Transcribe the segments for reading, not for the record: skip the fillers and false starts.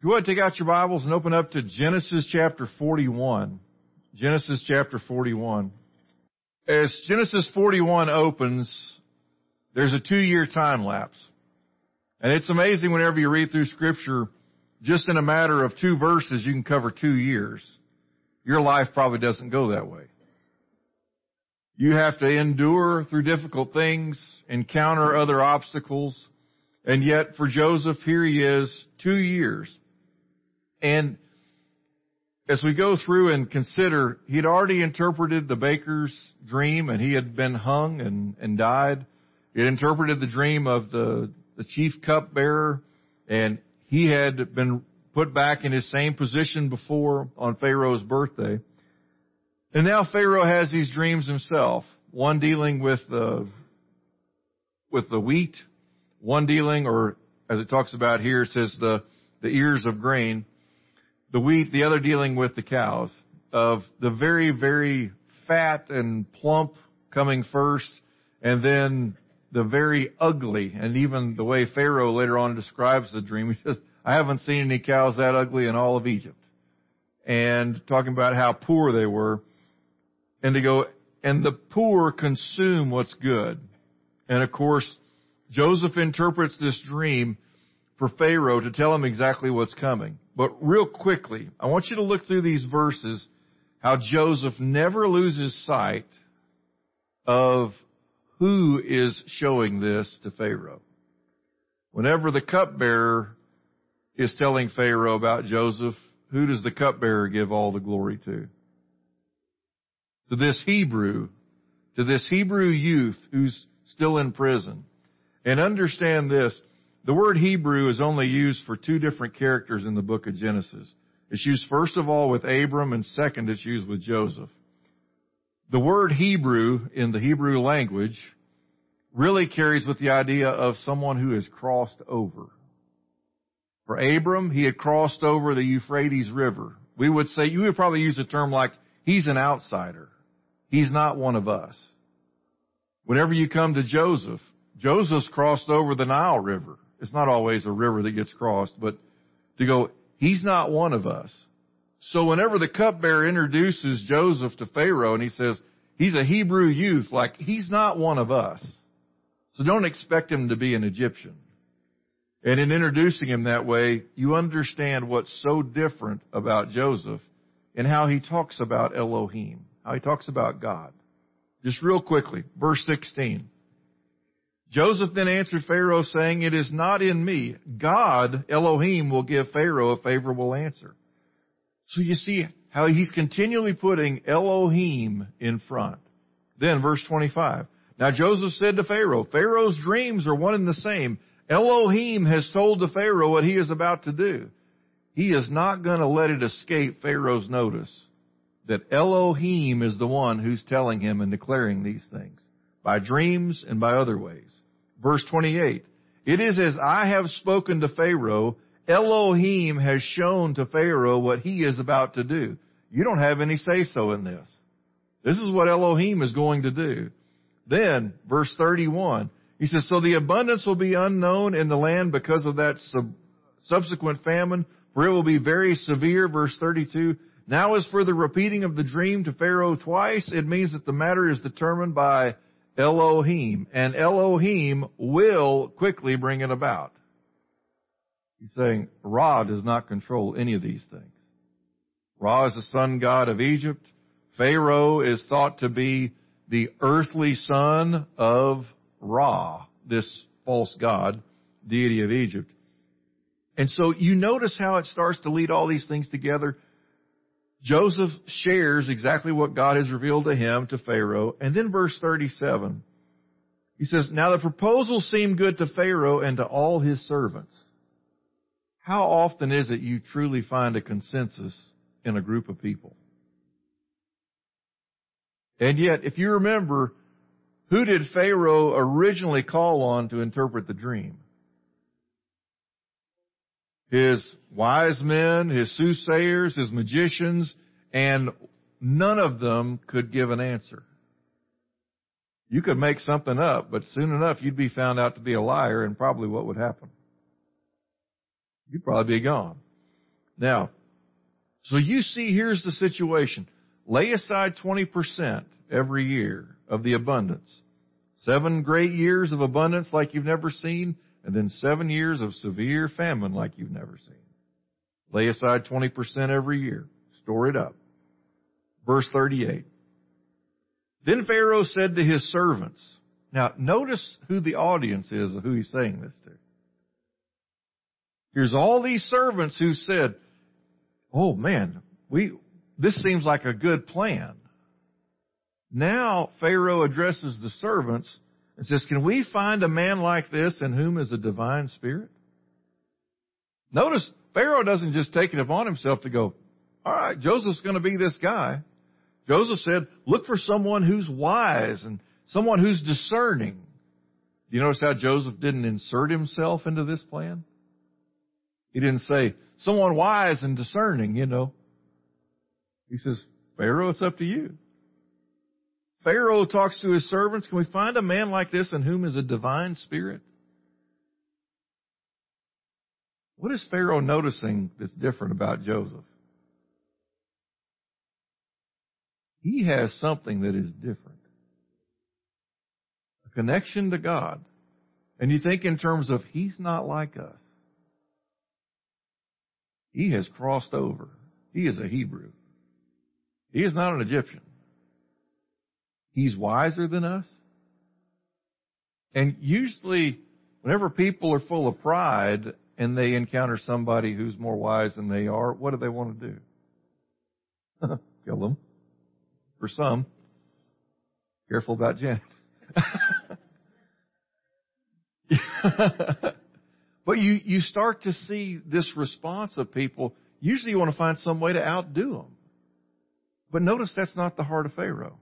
Go ahead, take out your Bibles and open up to Genesis chapter 41. Genesis chapter 41. As Genesis 41 opens, there's a 2-year time lapse. And it's amazing whenever you read through Scripture, just in a matter of 2 verses, you can cover 2 years. Your life probably doesn't go that way. You have to endure through difficult things, encounter other obstacles, and yet for Joseph, here he is, 2 years. And as we go through and consider, he'd already interpreted the baker's dream, and he had been hung and died. He had interpreted the dream of the chief cupbearer, and he had been put back in his same position before on Pharaoh's birthday. And now Pharaoh has these dreams himself, one dealing with the wheat, one dealing, or as it talks about here, it says the ears of grain, the wheat, the other dealing with the cows, of the very, very fat and plump coming first, and then the very ugly. And even the way Pharaoh later on describes the dream, he says, I haven't seen any cows that ugly in all of Egypt. And talking about how poor they were. And they go, and the poor consume what's good. And of course, Joseph interprets this dream for Pharaoh to tell him exactly what's coming. But real quickly, I want you to look through these verses, how Joseph never loses sight of who is showing this to Pharaoh. Whenever the cupbearer is telling Pharaoh about Joseph, who does the cupbearer give all the glory to? To this Hebrew youth who's still in prison. And understand this, the word Hebrew is only used for 2 different characters in the book of Genesis. It's used first of all with Abram, and second it's used with Joseph. The word Hebrew in the Hebrew language really carries with the idea of someone who has crossed over. For Abram, he had crossed over the Euphrates River. We would say, you would probably use a term like, he's an outsider. He's not one of us. Whenever you come to Joseph, Joseph's crossed over the Nile River. It's not always a river that gets crossed, but to go, he's not one of us. So whenever the cupbearer introduces Joseph to Pharaoh and he says, he's a Hebrew youth, like he's not one of us. So don't expect him to be an Egyptian. And in introducing him that way, you understand what's so different about Joseph and how he talks about Elohim, how he talks about God. Just real quickly, verse 16. Joseph then answered Pharaoh, saying, it is not in me. God, Elohim, will give Pharaoh a favorable answer. So you see how he's continually putting Elohim in front. Then verse 25. Now Joseph said to Pharaoh, Pharaoh's dreams are one and the same. Elohim has told to Pharaoh what he is about to do. He is not going to let it escape Pharaoh's notice that Elohim is the one who's telling him and declaring these things by dreams and by other ways. Verse 28, it is as I have spoken to Pharaoh, Elohim has shown to Pharaoh what he is about to do. You don't have any say-so in this. This is what Elohim is going to do. Then, verse 31, he says, so the abundance will be unknown in the land because of that subsequent famine, for it will be very severe. Verse 32, now as for the repeating of the dream to Pharaoh twice, it means that the matter is determined by Elohim, and Elohim will quickly bring it about. He's saying Ra does not control any of these things. Ra is the sun god of Egypt. Pharaoh is thought to be the earthly son of Ra, this false god, deity of Egypt. And so you notice how it starts to lead all these things together. Joseph shares exactly what God has revealed to him, to Pharaoh. And then verse 37, he says, now the proposal seemed good to Pharaoh and to all his servants. How often is it you truly find a consensus in a group of people? And yet, if you remember, who did Pharaoh originally call on to interpret the dream? His wise men, his soothsayers, his magicians, and none of them could give an answer. You could make something up, but soon enough you'd be found out to be a liar, and probably what would happen? You'd probably be gone. Now, so you see, here's the situation. Lay aside 20% every year of the abundance. 7 great years of abundance like you've never seen, and then 7 years of severe famine like you've never seen. Lay aside 20% every year. Store it up. Verse 38. Then Pharaoh said to his servants. Now, notice who the audience is of who he's saying this to. Here's all these servants who said, oh man, this seems like a good plan. Now Pharaoh addresses the servants and says, can we find a man like this in whom is a divine spirit? Notice Pharaoh doesn't just take it upon himself to go, all right, Joseph's going to be this guy. Joseph said, look for someone who's wise and someone who's discerning. You notice how Joseph didn't insert himself into this plan? He didn't say, someone wise and discerning, He says, Pharaoh, it's up to you. Pharaoh talks to his servants, can we find a man like this in whom is a divine spirit? What is Pharaoh noticing that's different about Joseph? He has something that is different. A connection to God. And you think in terms of, he's not like us. He has crossed over. He is a Hebrew. He is not an Egyptian. He's wiser than us. And usually, whenever people are full of pride and they encounter somebody who's more wise than they are, what do they want to do? Kill them. For some. Careful about Janet. But you start to see this response of people. Usually you want to find some way to outdo them. But notice that's not the heart of Pharaoh.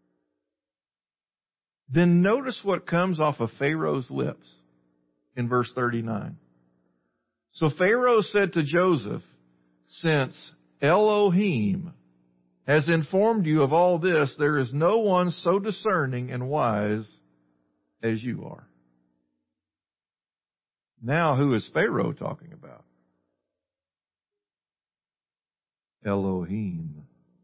Then notice what comes off of Pharaoh's lips in verse 39. So Pharaoh said to Joseph, since Elohim has informed you of all this, there is no one so discerning and wise as you are. Now, who is Pharaoh talking about? Elohim.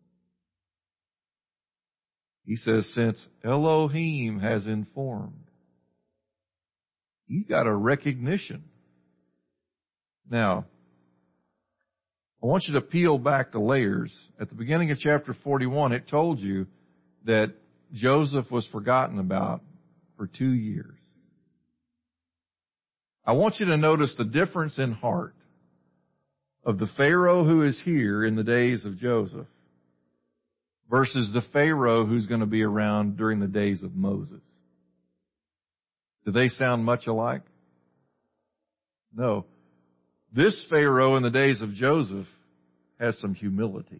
He says, since Elohim has informed, he's got a recognition. Now, I want you to peel back the layers. At the beginning of chapter 41, it told you that Joseph was forgotten about for 2 years. I want you to notice the difference in heart of the Pharaoh who is here in the days of Joseph versus the Pharaoh who's going to be around during the days of Moses. Do they sound much alike? No. This Pharaoh in the days of Joseph has some humility.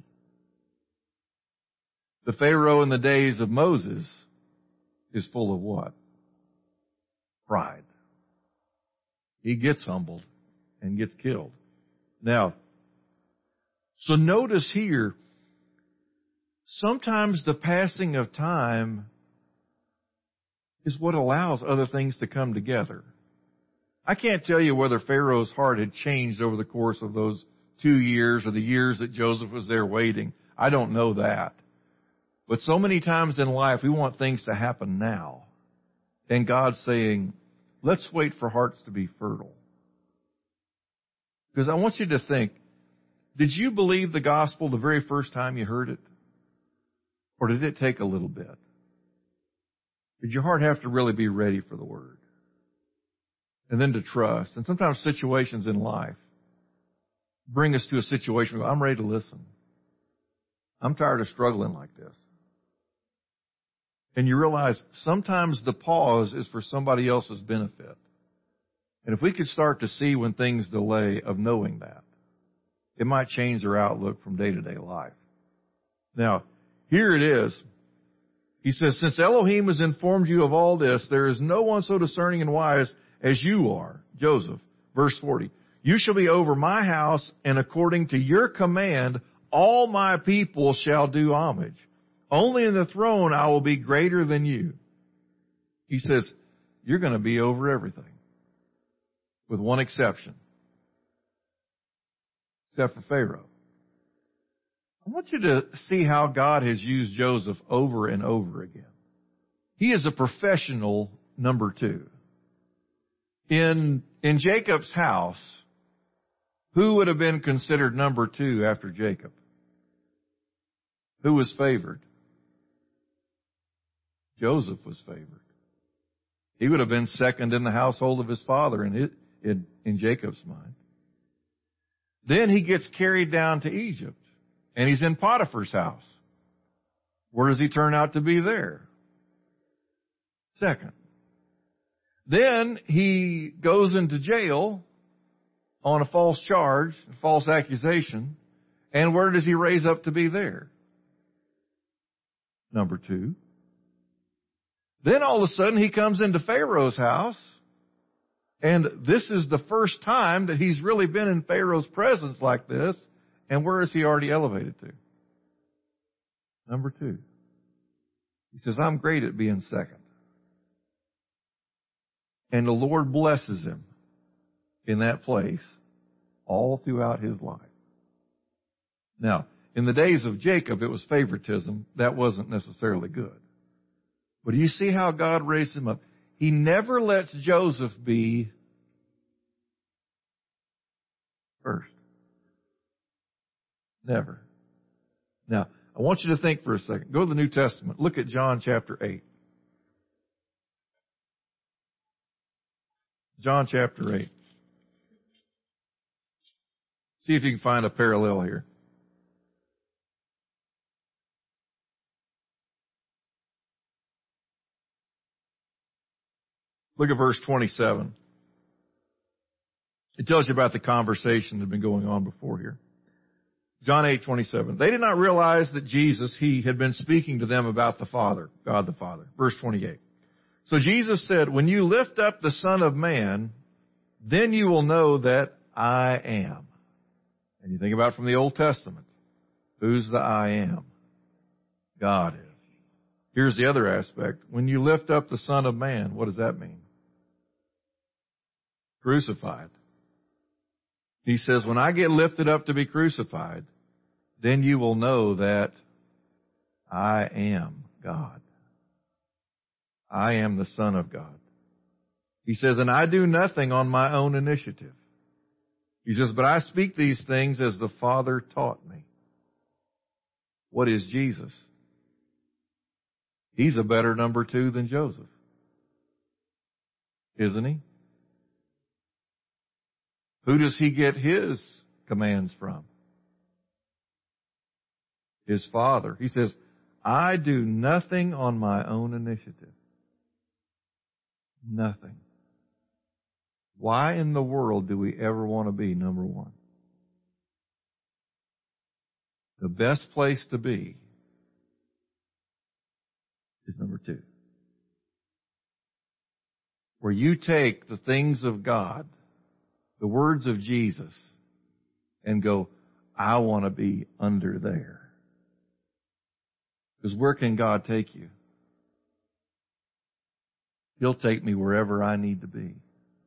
The Pharaoh in the days of Moses is full of what? Pride. He gets humbled and gets killed. Now, so notice here, sometimes the passing of time is what allows other things to come together. I can't tell you whether Pharaoh's heart had changed over the course of those 2 years or the years that Joseph was there waiting. I don't know that. But so many times in life we want things to happen now. And God's saying, let's wait for hearts to be fertile. Because I want you to think, did you believe the gospel the very first time you heard it? Or did it take a little bit? Did your heart have to really be ready for the word? And then to trust. And sometimes situations in life bring us to a situation where I'm ready to listen. I'm tired of struggling like this. And you realize sometimes the pause is for somebody else's benefit. And if we could start to see when things delay of knowing that, it might change our outlook from day-to-day life. Now, here it is. He says, since Elohim has informed you of all this, there is no one so discerning and wise as you are, Joseph. Verse 40. You shall be over my house, and according to your command, all my people shall do homage. Only in the throne I will be greater than you. He says, you're going to be over everything. With one exception. except for Pharaoh. I want you to see how God has used Joseph over and over again. He is a professional number two. In Jacob's house, who would have been considered number two after Jacob? Who was favored? Joseph was favored. He would have been second in the household of his father in Jacob's mind. Then he gets carried down to Egypt, and he's in Potiphar's house. Where does he turn out to be there? Second. Then he goes into jail on a false charge, a false accusation, and where does he raise up to be there? Number two. Then all of a sudden he comes into Pharaoh's house, and this is the first time that he's really been in Pharaoh's presence like this, and where is he already elevated to? Number two. He says, I'm great at being second. And the Lord blesses him in that place all throughout his life. Now, in the days of Jacob, it was favoritism. That wasn't necessarily good. But do you see how God raised him up? He never lets Joseph be first. Never. Now, I want you to think for a second. Go to the New Testament. Look at John chapter 8. John chapter 8. See if you can find a parallel here. Look at verse 27. It tells you about the conversation that had been going on before here. John 8:27. They did not realize that Jesus, he had been speaking to them about the Father, God the Father. Verse 28. So Jesus said, when you lift up the Son of Man, then you will know that I am. And you think about from the Old Testament. Who's the I am? God is. Here's the other aspect. When you lift up the Son of Man, what does that mean? Crucified. He says, when I get lifted up to be crucified, then you will know that I am God. I am the Son of God. He says, and I do nothing on my own initiative. He says, but I speak these things as the Father taught me. What is Jesus? He's a better number two than Joseph. Isn't he? Who does he get his commands from? His Father. He says, I do nothing on my own initiative. Nothing. Why in the world do we ever want to be number one? The best place to be is number two. Where you take the things of God, the words of Jesus, and go, I want to be under there. Because where can God take you? He'll take me wherever I need to be.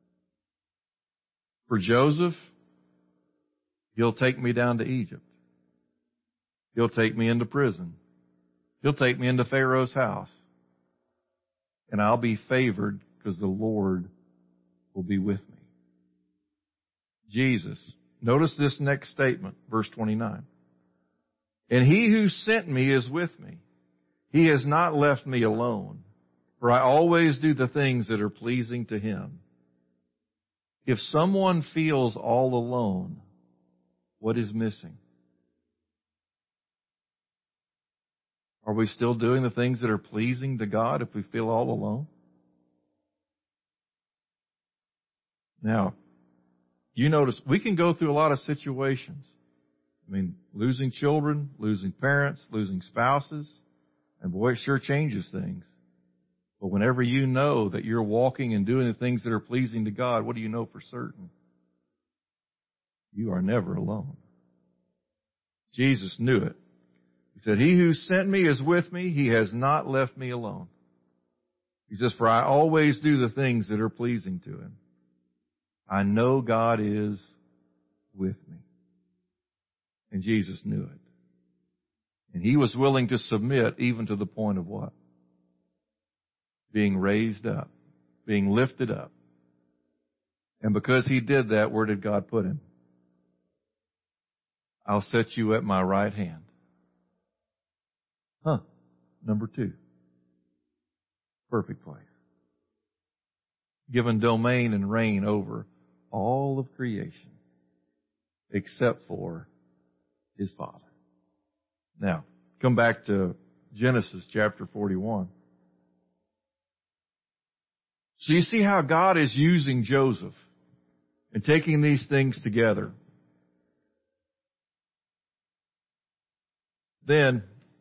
For Joseph, He'll take me down to Egypt. He'll take me into prison. He'll take me into Pharaoh's house. And I'll be favored because the Lord will be with me. Jesus. Notice this next statement, verse 29. And he who sent me is with me. He has not left me alone, for I always do the things that are pleasing to him. If someone feels all alone, what is missing? Are we still doing the things that are pleasing to God if we feel all alone? Now, you notice we can go through a lot of situations. I mean, losing children, losing parents, losing spouses, and boy, it sure changes things. But whenever you know that you're walking and doing the things that are pleasing to God, what do you know for certain? You are never alone. Jesus knew it. He said, he who sent me is with me. He has not left me alone. He says, for I always do the things that are pleasing to him. I know God is with me. And Jesus knew it. And he was willing to submit even to the point of what? Being raised up, being lifted up. And because he did that, where did God put him? I'll set you at my right hand. Number 2. Perfect place. Given domain and reign over all of creation, except for his Father. Now, come back to Genesis chapter 41. So you see how God is using Joseph and taking these things together. Then,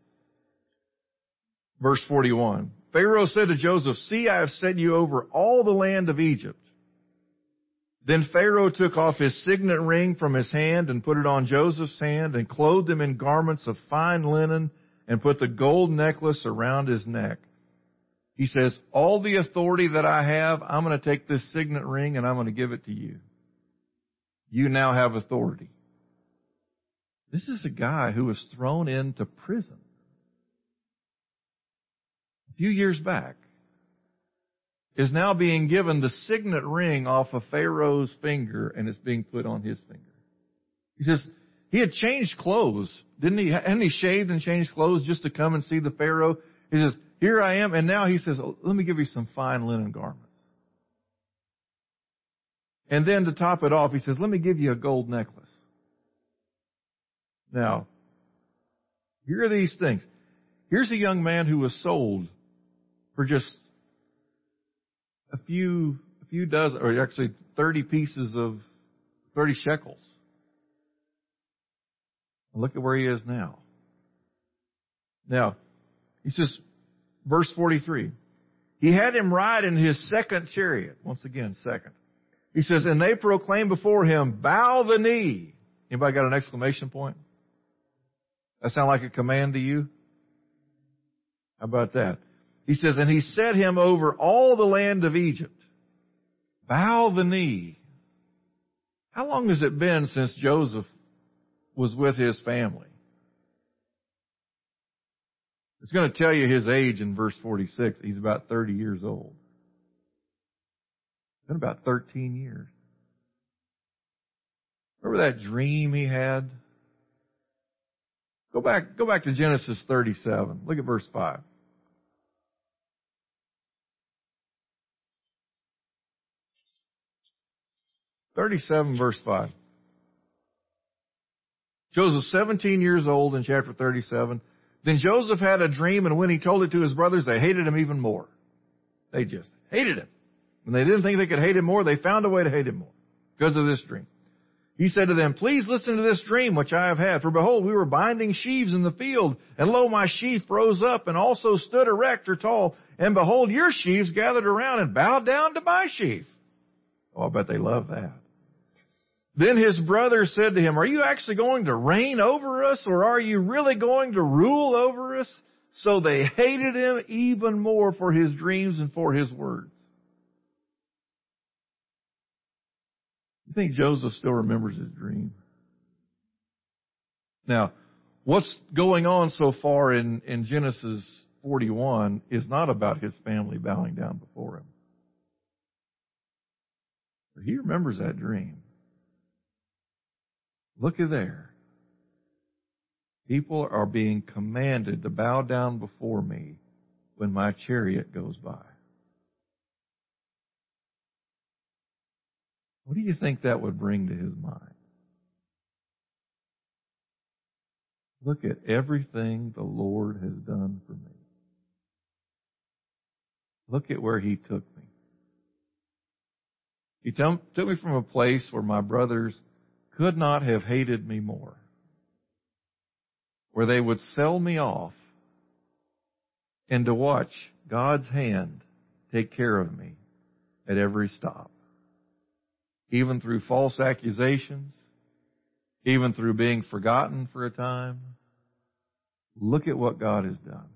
verse 41, Pharaoh said to Joseph, "See, I have set you over all the land of Egypt." Then Pharaoh took off his signet ring from his hand and put it on Joseph's hand and clothed him in garments of fine linen and put the gold necklace around his neck. He says, all the authority that I have, I'm going to take this signet ring and I'm going to give it to you. You now have authority. This is a guy who was thrown into prison a few years back, is now being given the signet ring off of Pharaoh's finger, and it's being put on his finger. He says, he had changed clothes, didn't he? Hadn't he shaved and changed clothes just to come and see the Pharaoh? He says, here I am, and now he says, let me give you some fine linen garments. And then to top it off, he says, let me give you a gold necklace. Now, here are these things. Here's a young man who was sold for just a few dozen, or actually 30 shekels. And look at where he is now. Now, he says, verse 43, he had him ride in his second chariot. Once again, second. He says, and they proclaim before him, bow the knee. Anybody got an exclamation point? That sound like a command to you? How about that? He says, and he set him over all the land of Egypt. Bow the knee. How long has it been since Joseph was with his family? It's going to tell you his age in verse 46. He's about 30 years old. It's been about 13 years. Remember that dream he had? Go back to Genesis 37. Look at verse 5. Verse 5. Joseph's 17 years old in chapter 37. Then Joseph had a dream, and when he told it to his brothers, they hated him even more. They just hated him. When they didn't think they could hate him more, they found a way to hate him more because of this dream. He said to them, please listen to this dream which I have had. For behold, we were binding sheaves in the field, and lo, my sheaf rose up and also stood erect or tall. And behold, your sheaves gathered around and bowed down to my sheaf. Oh, I bet they love that. Then his brothers said to him, are you actually going to reign over us, or are you really going to rule over us? So they hated him even more for his dreams and for his words. You think Joseph still remembers his dream? Now, what's going on so far in Genesis 41 is not about his family bowing down before him. But he remembers that dream. Look at there. People are being commanded to bow down before me when my chariot goes by. What do you think that would bring to his mind? Look at everything the Lord has done for me. Look at where he took me. He took me from a place where my brothers could not have hated me more, where they would sell me off, and to watch God's hand take care of me at every stop, even through false accusations, even through being forgotten for a time. Look at what God has done.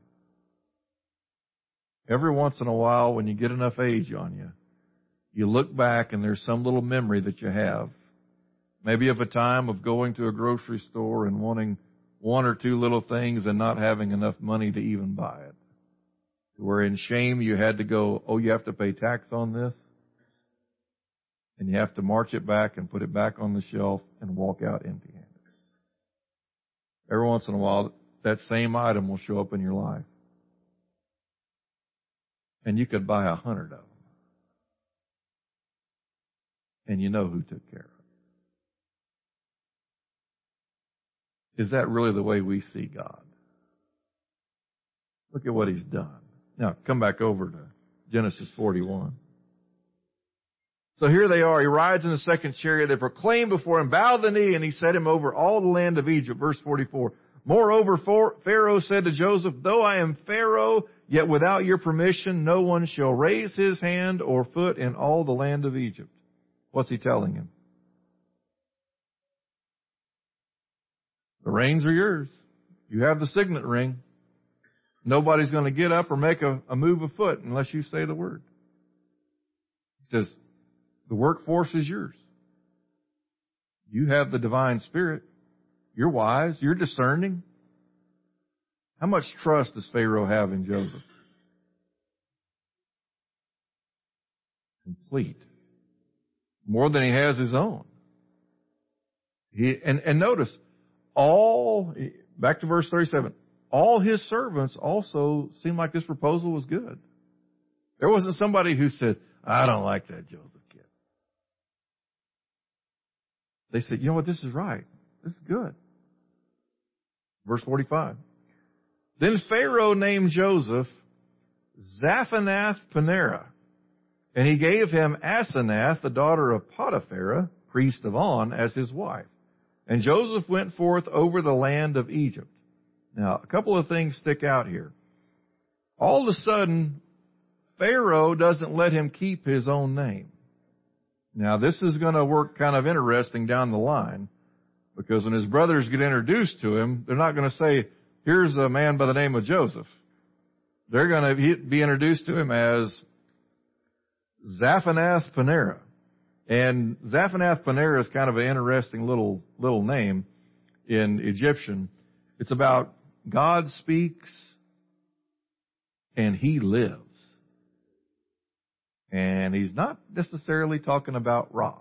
Every once in a while, when you get enough age on you, you look back and there's some little memory that you have Maybe of a time of going to a grocery store and wanting one or two little things and not having enough money to even buy it. Where in shame you had to go, oh, you have to pay tax on this? And you have to march it back and put it back on the shelf and walk out empty-handed. Every once in a while, that same item will show up in your life. And you could buy 100 of them. And you know who took care of it. Is that really the way we see God? Look at what He's done. Now, come back over to Genesis 41. So here they are. He rides in the second chariot. They proclaim before him, bow the knee, and he set him over all the land of Egypt. Verse 44. Moreover, Pharaoh said to Joseph, though I am Pharaoh, yet without your permission, no one shall raise his hand or foot in all the land of Egypt. What's he telling him? The reins are yours. You have the signet ring. Nobody's going to get up or make a move of foot unless you say the word. He says, the workforce is yours. You have the divine spirit. You're wise. You're discerning. How much trust does Pharaoh have in Joseph? Complete. More than he has his own. And notice, back to verse 37, all his servants also seemed like this proposal was good. There wasn't somebody who said, I don't like that Joseph kid. They said, you know what, this is right. This is good. Verse 45. Then Pharaoh named Joseph Zaphanath-Paneah, and he gave him Asenath, the daughter of Potiphar, priest of On, as his wife. And Joseph went forth over the land of Egypt. Now, a couple of things stick out here. All of a sudden, Pharaoh doesn't let him keep his own name. Now, this is going to work kind of interesting down the line, because when his brothers get introduced to him, they're not going to say, here's a man by the name of Joseph. They're going to be introduced to him as Zaphanath-Paneah. And Zaphanath-Paneah is kind of an interesting little name in Egyptian. It's about God speaks and He lives. And He's not necessarily talking about Ra.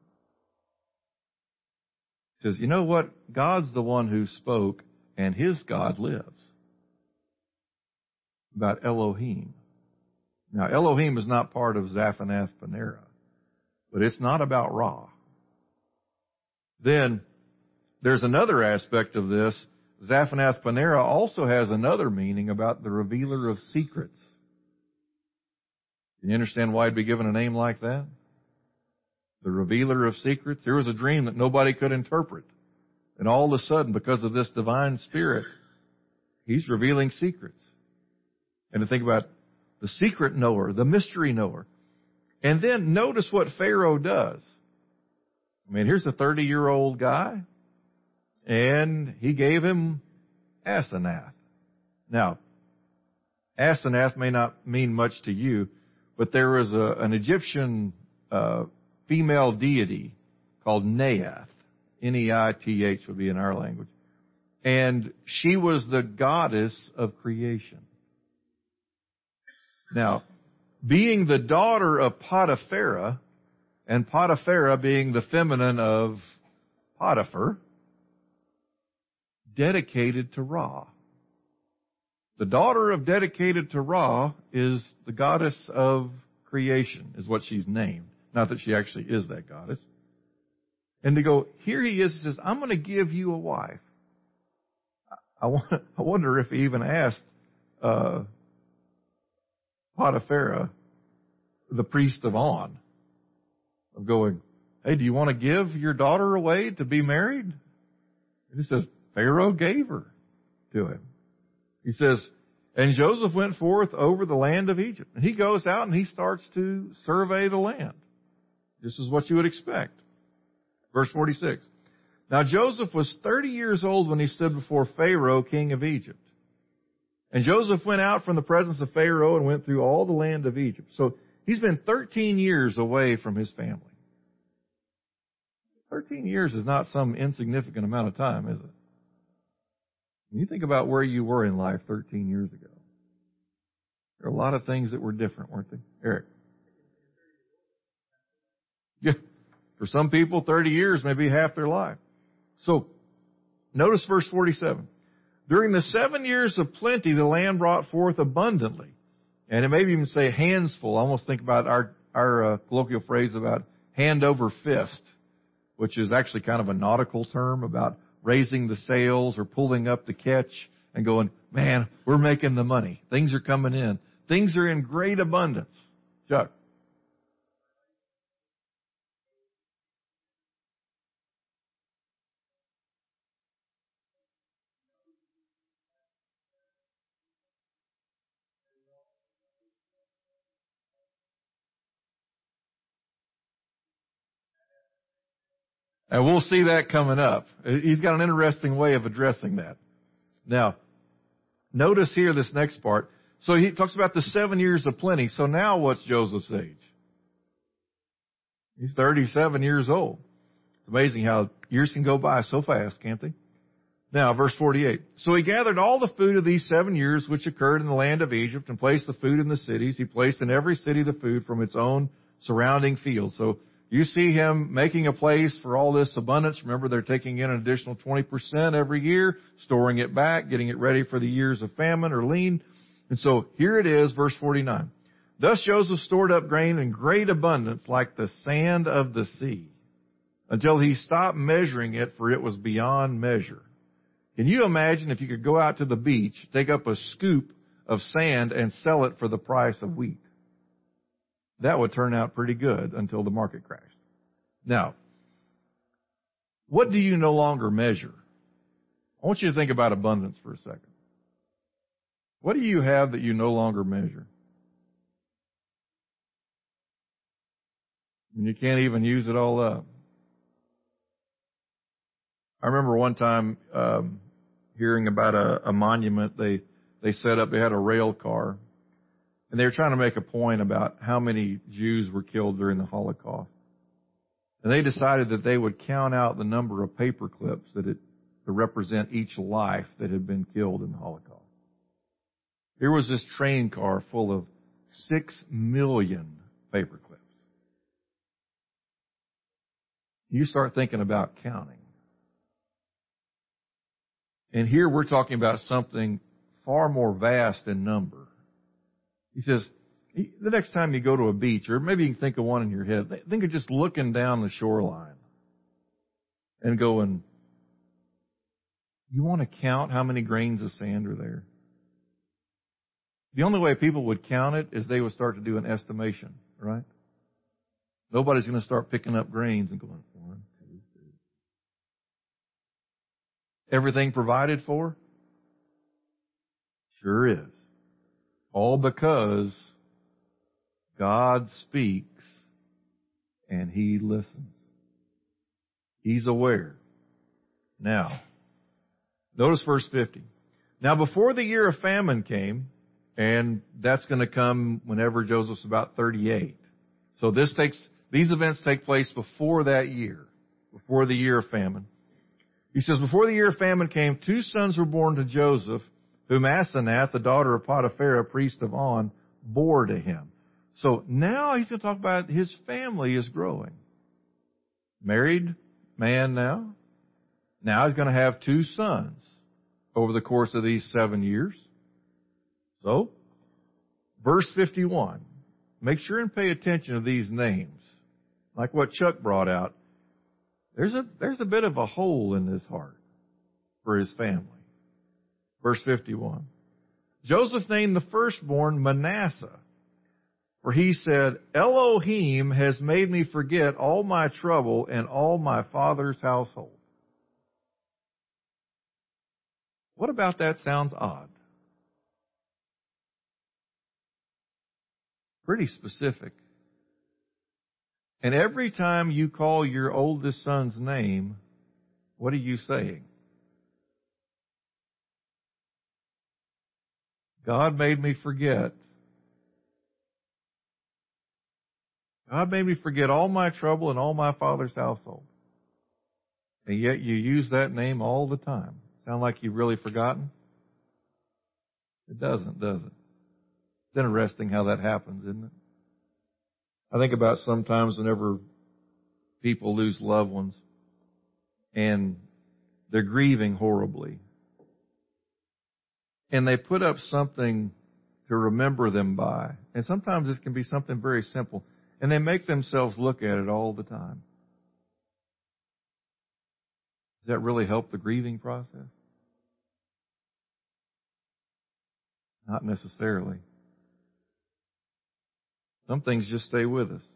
He says, you know what? God's the one who spoke and His God lives. About Elohim. Now, Elohim is not part of Zaphanath-Paneah, but it's not about Ra. Then, there's another aspect of this. Zaphanath-Paneah also has another meaning about the revealer of secrets. Can you understand why he'd be given a name like that? The revealer of secrets. There was a dream that nobody could interpret. And all of a sudden, because of this divine spirit, he's revealing secrets. And to think about the secret knower, the mystery knower. And then notice what Pharaoh does. I mean, here's a 30-year-old guy, and he gave him Asenath. Now, Asenath may not mean much to you, but there was an Egyptian female deity called Neith. Neith would be in our language. And she was the goddess of creation. Now, being the daughter of Potiphar, and Potiphar being the feminine of Potiphar, dedicated to Ra. The daughter of dedicated to Ra is the goddess of creation, is what she's named. Not that she actually is that goddess. And to go, here he is, he says, I'm going to give you a wife. I wonder if he even asked Potiphar, the priest of On, of going, hey, do you want to give your daughter away to be married? And he says, Pharaoh gave her to him. He says, and Joseph went forth over the land of Egypt. And he goes out and he starts to survey the land. This is what you would expect. Verse 46. Now Joseph was 30 years old when he stood before Pharaoh, king of Egypt. And Joseph went out from the presence of Pharaoh and went through all the land of Egypt. So he's been 13 years away from his family. 13 years is not some insignificant amount of time, is it? When you think about where you were in life 13 years ago, there are a lot of things that were different, weren't they? Eric? Yeah. For some people, 30 years may be half their life. So, notice verse 47. During the 7 years of plenty, the land brought forth abundantly. And it may even say hands full. I almost think about our colloquial phrase about hand over fist, which is actually kind of a nautical term about raising the sails or pulling up the catch and going, man, we're making the money. Things are coming in. Things are in great abundance. Chuck. And we'll see that coming up. He's got an interesting way of addressing that. Now, notice here this next part. So he talks about the 7 years of plenty. So now what's Joseph's age? He's 37 years old. It's amazing how years can go by so fast, can't they? Now, verse 48. So he gathered all the food of these 7 years which occurred in the land of Egypt and placed the food in the cities. He placed in every city the food from its own surrounding field. So you see him making a place for all this abundance. Remember, they're taking in an additional 20% every year, storing it back, getting it ready for the years of famine or lean. And so here it is, verse 49. Thus Joseph stored up grain in great abundance like the sand of the sea until he stopped measuring it, for it was beyond measure. Can you imagine if you could go out to the beach, take up a scoop of sand and sell it for the price of wheat? That would turn out pretty good until the market crashed. Now, what do you no longer measure? I want you to think about abundance for a second. What do you have that you no longer measure? And you can't even use it all up. I remember one time hearing about a monument they set up. They had a rail car. And they were trying to make a point about how many Jews were killed during the Holocaust. And they decided that they would count out the number of paper clips to represent each life that had been killed in the Holocaust. Here was this train car full of 6 million paper clips. You start thinking about counting. And here we're talking about something far more vast in number. He says, the next time you go to a beach, or maybe you can think of one in your head, think of just looking down the shoreline and going, you want to count how many grains of sand are there? The only way people would count it is they would start to do an estimation, right? Nobody's going to start picking up grains and going, 1, 2, 3. Everything provided for? Sure is. All because God speaks and He listens. He's aware. Now, notice verse 50. Now before the year of famine came, and that's going to come whenever Joseph's about 38. So these events take place before that year, before the year of famine. He says, before the year of famine came, 2 sons were born to Joseph, whom Asenath, the daughter of Potiphar, priest of On, bore to him. So now he's going to talk about his family is growing. Married man now. Now he's going to have 2 sons over the course of these 7 years. So, verse 51. Make sure and pay attention to these names. Like what Chuck brought out. There's a bit of a hole in his heart for his family. Verse 51. Joseph named the firstborn Manasseh, for he said, Elohim has made me forget all my trouble and all my father's household. What about that sounds odd? Pretty specific. And every time you call your oldest son's name, what are you saying? God made me forget. God made me forget all my trouble and all my father's household. And yet you use that name all the time. Sound like you've really forgotten? It doesn't, does it? It's interesting how that happens, isn't it? I think about sometimes whenever people lose loved ones and they're grieving horribly, and they put up something to remember them by. And sometimes this can be something very simple. And they make themselves look at it all the time. Does that really help the grieving process? Not necessarily. Some things just stay with us.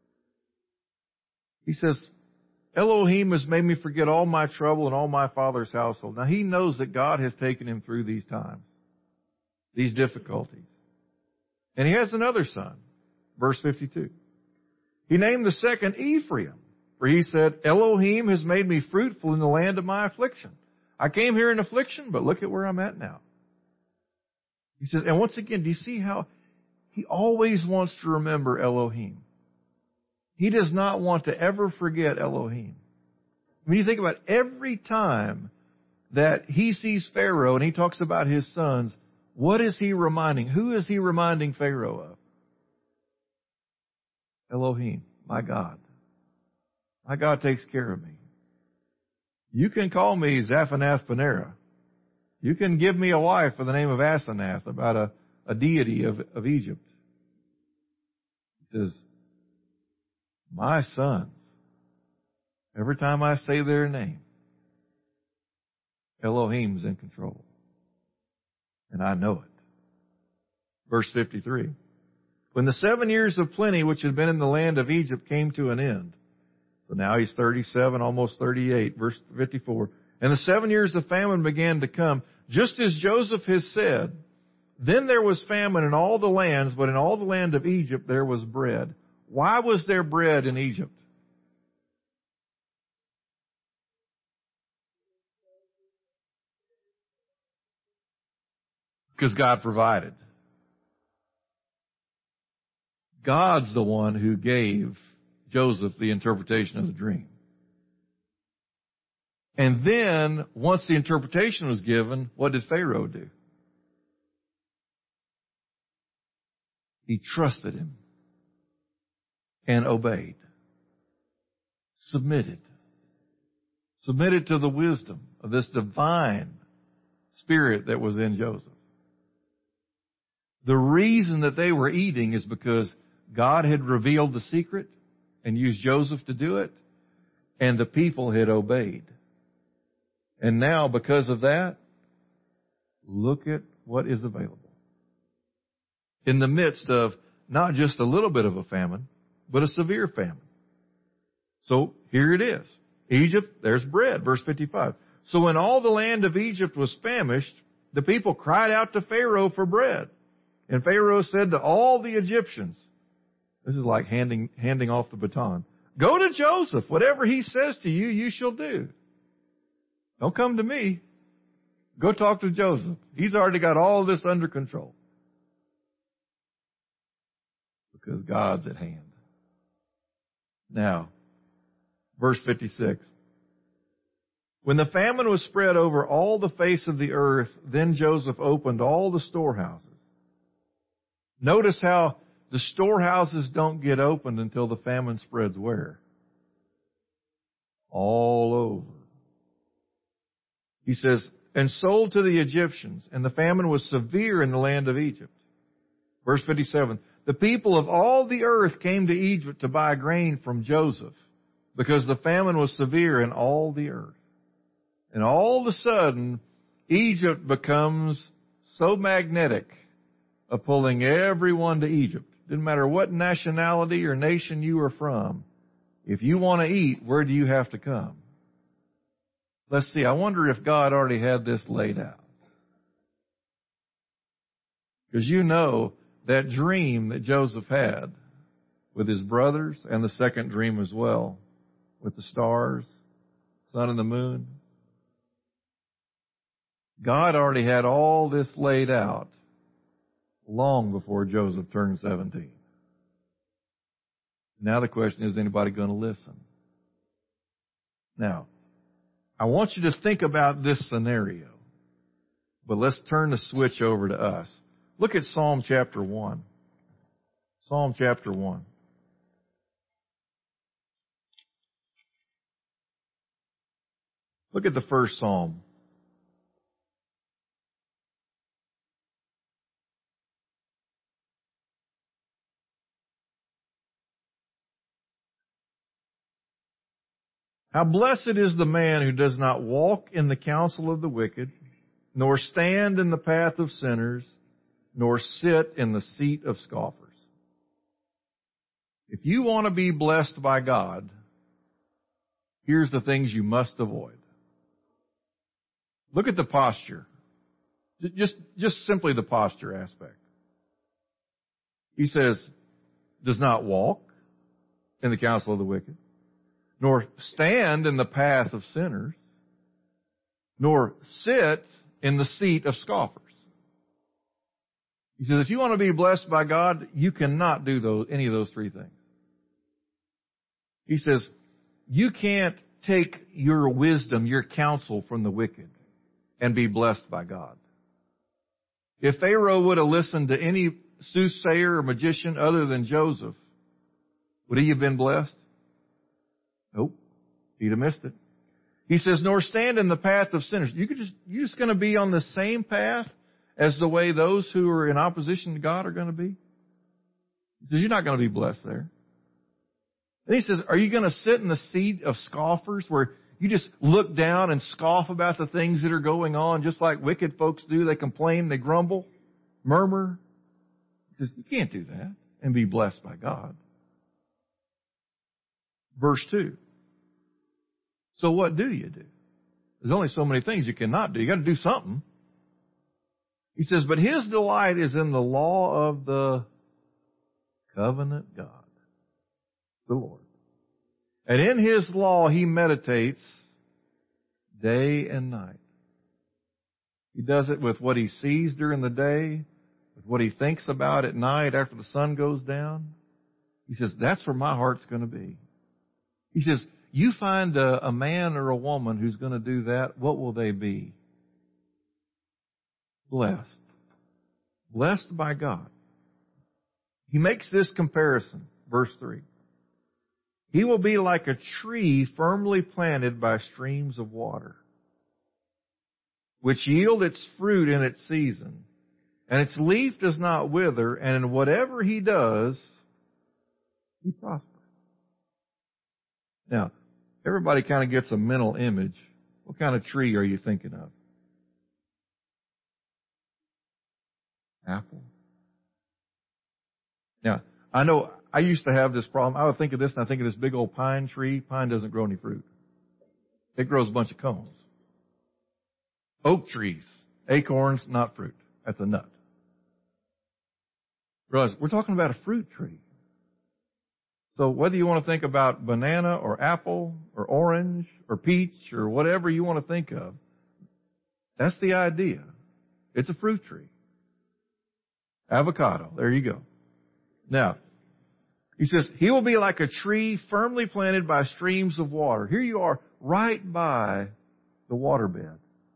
He says, Elohim has made me forget all my trouble and all my father's household. Now he knows that God has taken him through these times, these difficulties. And he has another son. Verse 52. He named the second Ephraim, for he said, Elohim has made me fruitful in the land of my affliction. I came here in affliction, but look at where I'm at now. He says, and once again, do you see how he always wants to remember Elohim? He does not want to ever forget Elohim. When you think about every time that he sees Pharaoh and he talks about his sons, what is he reminding? Who is he reminding Pharaoh of? Elohim, my God. My God takes care of me. You can call me Zaphanath-Paneah. You can give me a wife by the name of Asenath, about a deity of Egypt. He says, my sons, every time I say their name, Elohim's in control. And I know it. Verse 53. When the 7 years of plenty which had been in the land of Egypt came to an end, so now he's 37, almost 38, verse 54. And the 7 years of famine began to come, just as Joseph has said. Then there was famine in all the lands, but in all the land of Egypt there was bread. Why was there bread in Egypt? Because God provided. God's the one who gave Joseph the interpretation of the dream. And then, once the interpretation was given, what did Pharaoh do? He trusted him and obeyed. Submitted. Submitted to the wisdom of this divine spirit that was in Joseph. The reason that they were eating is because God had revealed the secret and used Joseph to do it, and the people had obeyed. And now, because of that, look at what is available. In the midst of not just a little bit of a famine, but a severe famine. So here it is. Egypt, there's bread, verse 55. So when all the land of Egypt was famished, the people cried out to Pharaoh for bread. And Pharaoh said to all the Egyptians, this is like handing off the baton, go to Joseph. Whatever he says to you, you shall do. Don't come to me. Go talk to Joseph. He's already got all this under control. Because God's at hand. Now, verse 56. When the famine was spread over all the face of the earth, then Joseph opened all the storehouses. Notice how the storehouses don't get opened until the famine spreads where? All over. He says, and sold to the Egyptians, and the famine was severe in the land of Egypt. Verse 57, the people of all the earth came to Egypt to buy grain from Joseph, because the famine was severe in all the earth. And all of a sudden, Egypt becomes so magnetic of pulling everyone to Egypt. Didn't matter what nationality or nation you are from. If you want to eat, where do you have to come? Let's see, I wonder if God already had this laid out. Because you know that dream that Joseph had with his brothers, and the second dream as well, with the stars, sun and the moon. God already had all this laid out long before Joseph turned 17. Now the question is anybody going to listen? Now, I want you to think about this scenario. But let's turn the switch over to us. Look at Psalm chapter 1. Psalm chapter 1. Look at the first Psalm. How blessed is the man who does not walk in the counsel of the wicked, nor stand in the path of sinners, nor sit in the seat of scoffers. If you want to be blessed by God, here's the things you must avoid. Look at the posture. Just simply the posture aspect. He says, does not walk in the counsel of the wicked, nor stand in the path of sinners, nor sit in the seat of scoffers. He says, if you want to be blessed by God, you cannot do any of those three things. He says, you can't take your wisdom, your counsel from the wicked and be blessed by God. If Pharaoh would have listened to any soothsayer or magician other than Joseph, would he have been blessed? Nope. He'd have missed it. He says, nor stand in the path of sinners. You're just going to be on the same path as the way those who are in opposition to God are going to be. He says, you're not going to be blessed there. And he says, are you going to sit in the seat of scoffers where you just look down and scoff about the things that are going on just like wicked folks do? They complain, they grumble, murmur. He says, you can't do that and be blessed by God. Verse 2. So what do you do? There's only so many things you cannot do. You got to do something. He says, but his delight is in the law of the covenant God, the Lord. And in his law he meditates day and night. He does it with what he sees during the day, with what he thinks about at night after the sun goes down. He says, that's where my heart's going to be. He says, you find a man or a woman who's going to do that, what will they be? Blessed. Blessed by God. He makes this comparison, verse 3. He will be like a tree firmly planted by streams of water, which yield its fruit in its season, and its leaf does not wither, and in whatever he does, he prospers. Now, everybody kind of gets a mental image. What kind of tree are you thinking of? Apple. Now, I know I used to have this problem. I would think of this and I think of this big old pine tree. Pine doesn't grow any fruit. It grows a bunch of cones. Oak trees, acorns, not fruit. That's a nut. Realize we're talking about a fruit tree. So whether you want to think about banana or apple or orange or peach or whatever you want to think of, that's the idea. It's a fruit tree. Avocado. There you go. Now, he says, he will be like a tree firmly planted by streams of water. Here you are, right by the waterbed.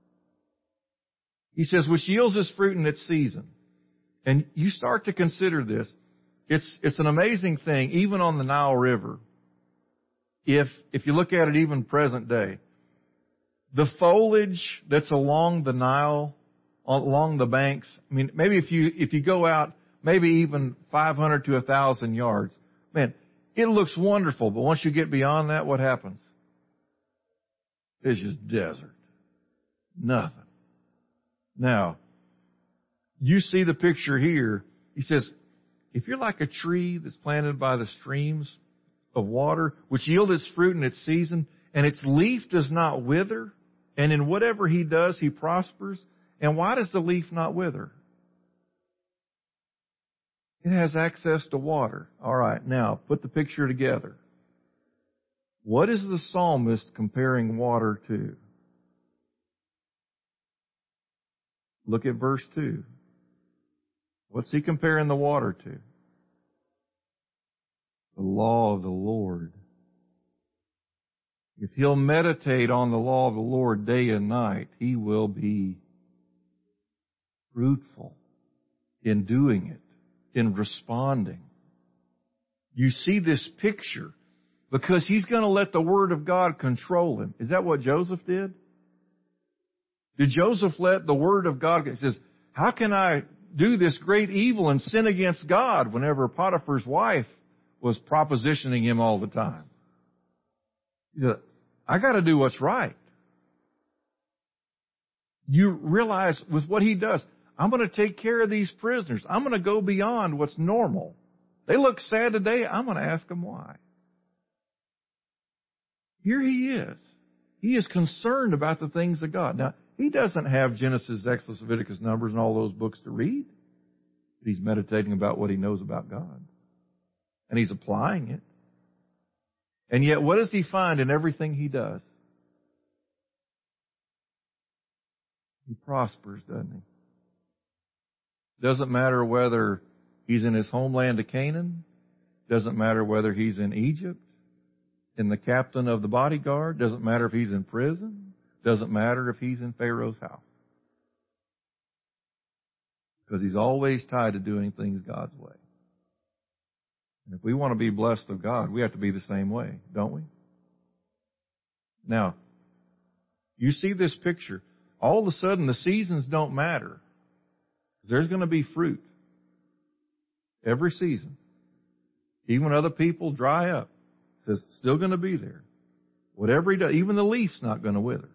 He says, which yields its fruit in its season. And you start to consider this. It's an amazing thing, even on the Nile River. If you look at it even present day, the foliage that's along the Nile, along the banks, I mean, maybe if you go out, maybe even 500 to 1,000 yards, man, it looks wonderful. But once you get beyond that, what happens? It's just desert. Nothing. Now, you see the picture here. He says, if you're like a tree that's planted by the streams of water, which yield its fruit in its season, and its leaf does not wither, and in whatever he does, he prospers. And why does the leaf not wither? It has access to water. All right, now put the picture together. What is the psalmist comparing water to? Look at verse 2. What's he comparing the water to? The law of the Lord. If he'll meditate on the law of the Lord day and night, he will be fruitful in doing it, in responding. You see this picture because he's going to let the Word of God control him. Is that what Joseph did? Did Joseph let the Word of God, he says, how can I do this great evil and sin against God whenever Potiphar's wife was propositioning him all the time? He said, I got to do what's right. You realize with what he does, I'm going to take care of these prisoners. I'm going to go beyond what's normal. They look sad today. I'm going to ask them why. Here he is. He is concerned about the things of God. Now, he doesn't have Genesis, Exodus, Leviticus, Numbers, and all those books to read. He's meditating about what he knows about God. And he's applying it. And yet, what does he find in everything he does? He prospers, doesn't he? Doesn't matter whether he's in his homeland of Canaan. Doesn't matter whether he's in Egypt, in the captain of the bodyguard. Doesn't matter if he's in prison. Doesn't matter if he's in Pharaoh's house. Because he's always tied to doing things God's way. And if we want to be blessed of God, we have to be the same way, don't we? Now, you see this picture. All of a sudden, the seasons don't matter. There's going to be fruit every season. Even when other people dry up, it's still going to be there. Whatever he does, even the leaf's not going to wither.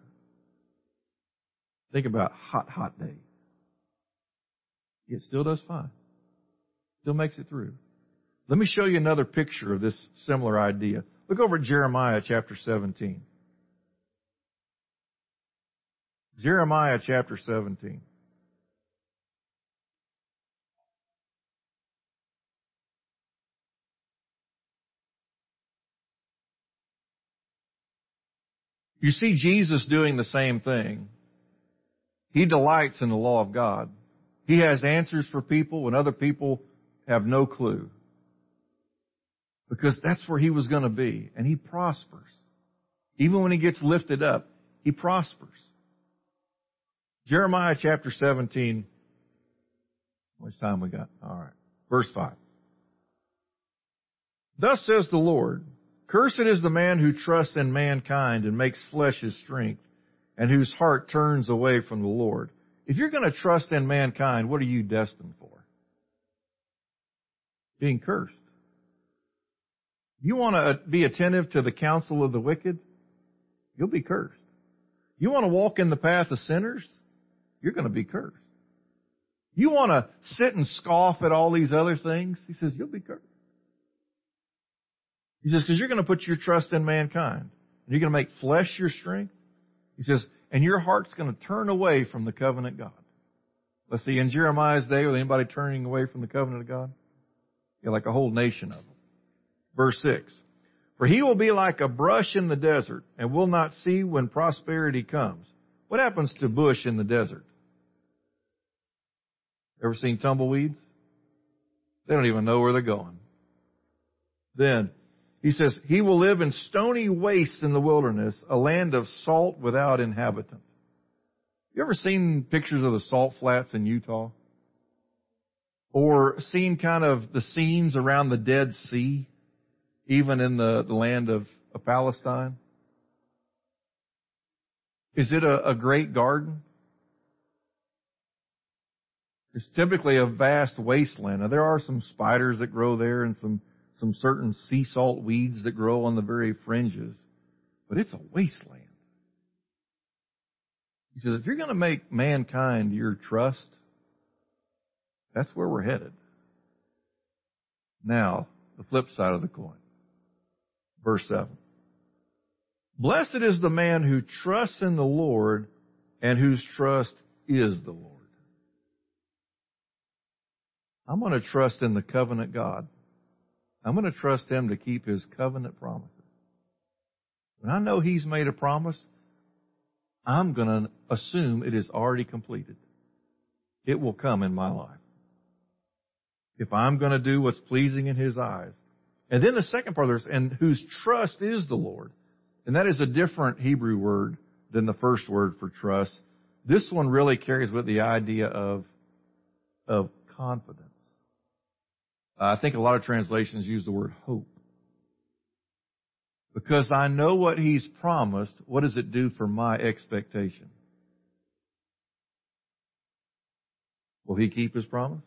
Think about hot days. It still does fine. Still makes it through. Let me show you another picture of this similar idea. Look over at Jeremiah chapter 17. Jeremiah chapter 17. You see Jesus doing the same thing. He delights in the law of God. He has answers for people when other people have no clue. Because that's where he was going to be. And he prospers. Even when he gets lifted up, he prospers. Jeremiah chapter 17. How much time we got? All right. Verse 5. Thus says the Lord, cursed is the man who trusts in mankind and makes flesh his strength, and whose heart turns away from the Lord. If you're going to trust in mankind, what are you destined for? Being cursed. You want to be attentive to the counsel of the wicked? You'll be cursed. You want to walk in the path of sinners? You're going to be cursed. You want to sit and scoff at all these other things? He says, you'll be cursed. He says, because you're going to put your trust in mankind. And you're going to make flesh your strength. He says, and your heart's going to turn away from the covenant God. Let's see, in Jeremiah's day, was anybody turning away from the covenant of God? Yeah, like a whole nation of them. Verse 6. For he will be like a brush in the desert and will not see when prosperity comes. What happens to bush in the desert? Ever seen tumbleweeds? They don't even know where they're going. Then, he says, he will live in stony wastes in the wilderness, a land of salt without inhabitant. You ever seen pictures of the salt flats in Utah? Or seen kind of the scenes around the Dead Sea, even in the land of Palestine? Is it a great garden? It's typically a vast wasteland. Now, there are some spiders that grow there and some certain sea salt weeds that grow on the very fringes. But it's a wasteland. He says, if you're going to make mankind your trust, that's where we're headed. Now, the flip side of the coin. Verse 7. Blessed is the man who trusts in the Lord and whose trust is the Lord. I'm going to trust in the covenant God. I'm going to trust Him to keep His covenant promises. When I know He's made a promise, I'm going to assume it is already completed. It will come in my life. If I'm going to do what's pleasing in His eyes. And then the second part of this, and whose trust is the Lord. And that is a different Hebrew word than the first word for trust. This one really carries with the idea of confidence. I think a lot of translations use the word hope. Because I know what He's promised, what does it do for my expectation? Will He keep His promise?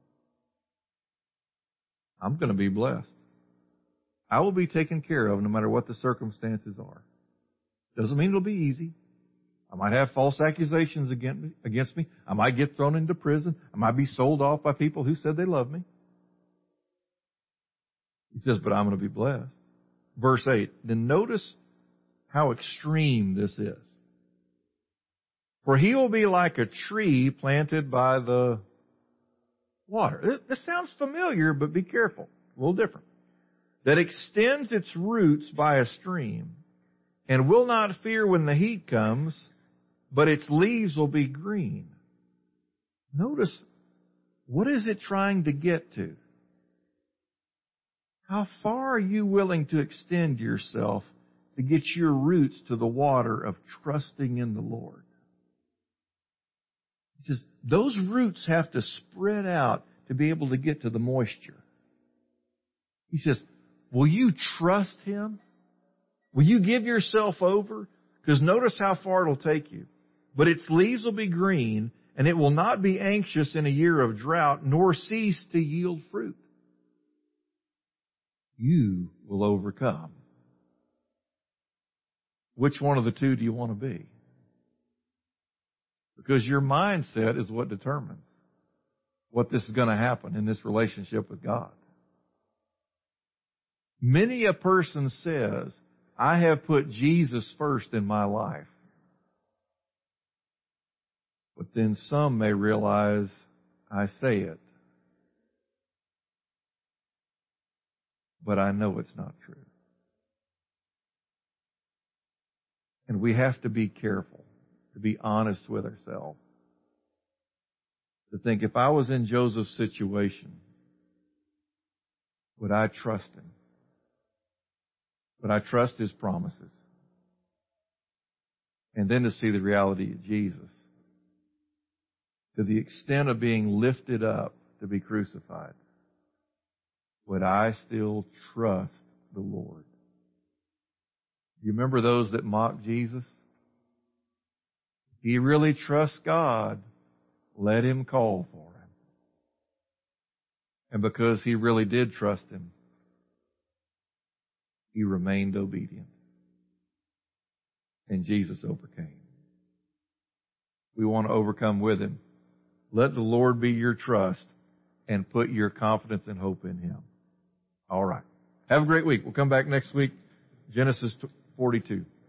I'm going to be blessed. I will be taken care of no matter what the circumstances are. Doesn't mean it'll be easy. I might have false accusations against me. I might get thrown into prison. I might be sold off by people who said they love me. He says, but I'm going to be blessed. Verse 8. Then notice how extreme this is. For he will be like a tree planted by the water. This sounds familiar, but be careful. A little different. That extends its roots by a stream and will not fear when the heat comes, but its leaves will be green. Notice, what is it trying to get to? How far are you willing to extend yourself to get your roots to the water of trusting in the Lord? He says, those roots have to spread out to be able to get to the moisture. He says, will you trust Him? Will you give yourself over? Because notice how far it'll take you. But its leaves will be green, and it will not be anxious in a year of drought, nor cease to yield fruit. You will overcome. Which one of the two do you want to be? Because your mindset is what determines what this is going to happen in this relationship with God. Many a person says, I have put Jesus first in my life. But then some may realize I say it, but I know it's not true. And we have to be careful, to be honest with ourselves, to think, if I was in Joseph's situation, would I trust him? Would I trust his promises? And then to see the reality of Jesus, to the extent of being lifted up to be crucified, would I still trust the Lord? You remember those that mocked Jesus? If he really trusts God, let him call for him. And because he really did trust him, he remained obedient. And Jesus overcame. We want to overcome with him. Let the Lord be your trust and put your confidence and hope in him. All right. Have a great week. We'll come back next week. Genesis 42.